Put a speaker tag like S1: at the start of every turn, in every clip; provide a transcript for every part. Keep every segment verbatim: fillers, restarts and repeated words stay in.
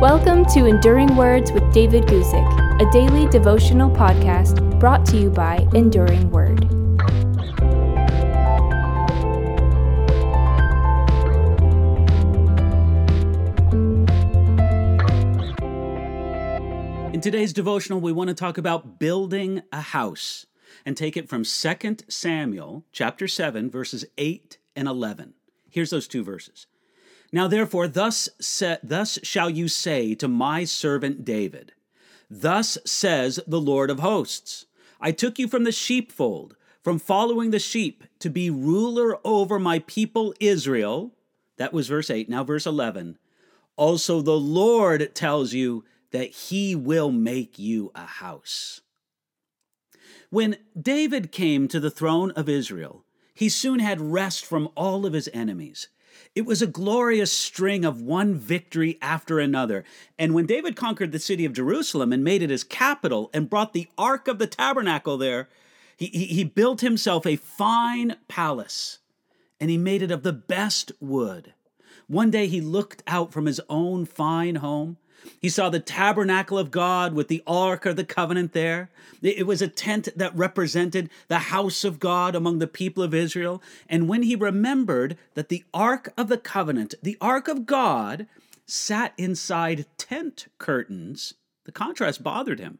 S1: Welcome to Enduring Words with David Guzik, a daily devotional podcast brought to you by Enduring Word.
S2: In today's devotional, we want to talk about building a house and take it from Second Samuel chapter seven, verses eight and eleven. Here's those two verses. Now therefore, thus, sa- thus shall you say to my servant David, thus says the Lord of hosts, I took you from the sheepfold, from following the sheep, to be ruler over my people Israel. That was verse eight. Now verse eleven. Also the Lord tells you that he will make you a house. When David came to the throne of Israel, he soon had rest from all of his enemies. It was a glorious string of one victory after another. And when David conquered the city of Jerusalem and made it his capital and brought the Ark of the Tabernacle there, he, he, he built himself a fine palace, and he made it of the best wood. One day he looked out from his own fine home. He saw the tabernacle of God with the Ark of the Covenant there. It was a tent that represented the house of God among the people of Israel. And when he remembered that the Ark of the Covenant, the Ark of God, sat inside tent curtains, the contrast bothered him.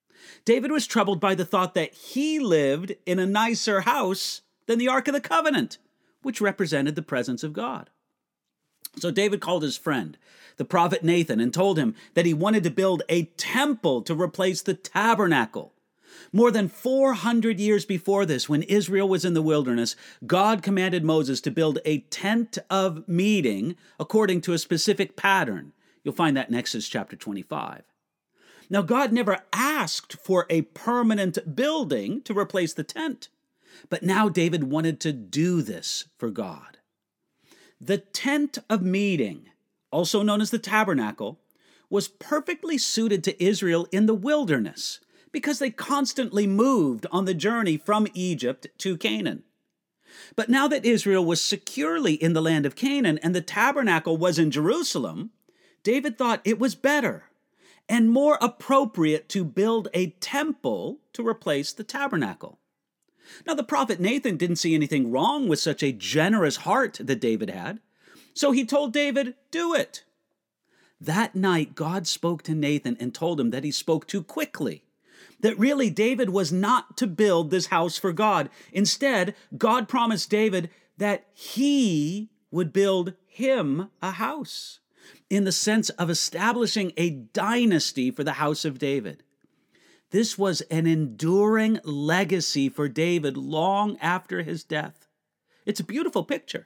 S2: David was troubled by the thought that he lived in a nicer house than the Ark of the Covenant, which represented the presence of God. So David called his friend, the prophet Nathan, and told him that he wanted to build a temple to replace the tabernacle. More than four hundred years before this, when Israel was in the wilderness, God commanded Moses to build a tent of meeting according to a specific pattern. You'll find that in Exodus chapter twenty-five. Now, God never asked for a permanent building to replace the tent, but now David wanted to do this for God. The tent of meeting, also known as the tabernacle, was perfectly suited to Israel in the wilderness because they constantly moved on the journey from Egypt to Canaan. But now that Israel was securely in the land of Canaan and the tabernacle was in Jerusalem, David thought it was better and more appropriate to build a temple to replace the tabernacle. Now, the prophet Nathan didn't see anything wrong with such a generous heart that David had, so he told David, do it. That night, God spoke to Nathan and told him that he spoke too quickly, that really David was not to build this house for God. Instead, God promised David that he would build him a house, in the sense of establishing a dynasty for the house of David. This was an enduring legacy for David long after his death. It's a beautiful picture.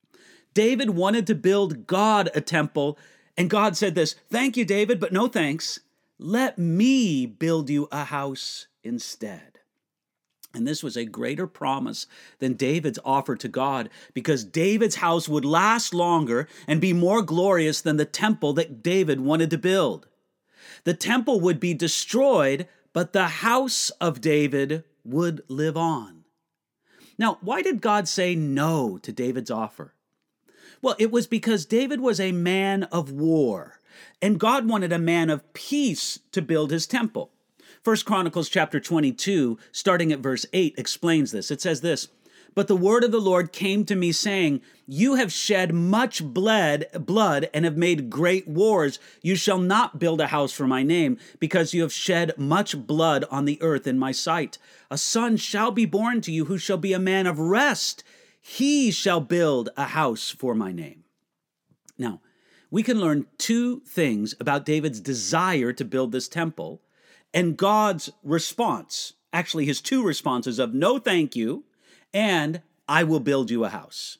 S2: David wanted to build God a temple, and God said this, thank you, David, but no thanks. Let me build you a house instead. And this was a greater promise than David's offer to God, because David's house would last longer and be more glorious than the temple that David wanted to build. The temple would be destroyed, but the house of David would live on. Now, why did God say no to David's offer? Well, it was because David was a man of war, and God wanted a man of peace to build his temple. First Chronicles chapter twenty-two, starting at verse eight, explains this. It says this, but the word of the Lord came to me saying, you have shed much blood, blood and have made great wars. You shall not build a house for my name, because you have shed much blood on the earth in my sight. A son shall be born to you who shall be a man of rest. He shall build a house for my name. Now, we can learn two things about David's desire to build this temple and God's response, actually his two responses of no thank you and I will build you a house.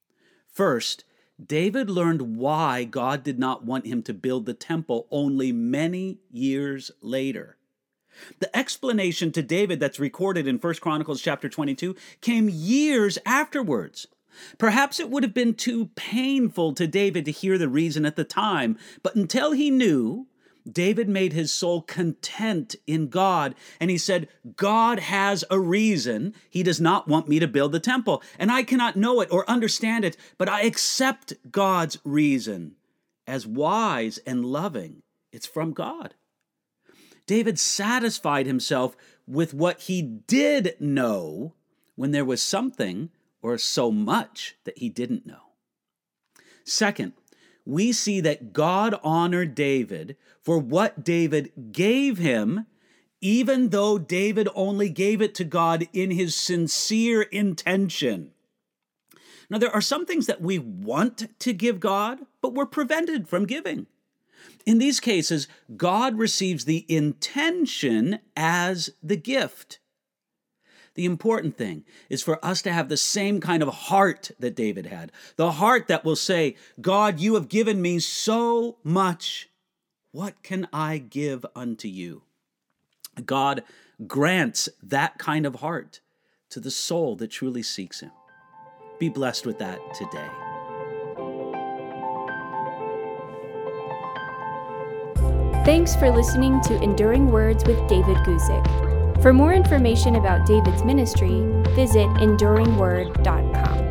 S2: First, David learned why God did not want him to build the temple only many years later. The explanation to David that's recorded in First Chronicles chapter twenty-two came years afterwards. Perhaps it would have been too painful to David to hear the reason at the time, but until he knew, David made his soul content in God, and he said, God has a reason he does not want me to build the temple, and I cannot know it or understand it, but I accept God's reason as wise and loving It's from God. David satisfied himself with what he did know when there was something or so much that he didn't know. Second, we see that God honored David for what David gave him, even though David only gave it to God in his sincere intention. Now, there are some things that we want to give God, but we're prevented from giving. In these cases, God receives the intention as the gift. The important thing is for us to have the same kind of heart that David had, the heart that will say, God, you have given me so much. What can I give unto you? God grants that kind of heart to the soul that truly seeks him. Be blessed with that today.
S1: Thanks for listening to Enduring Words with David Guzik. For more information about David's ministry, visit enduring word dot com.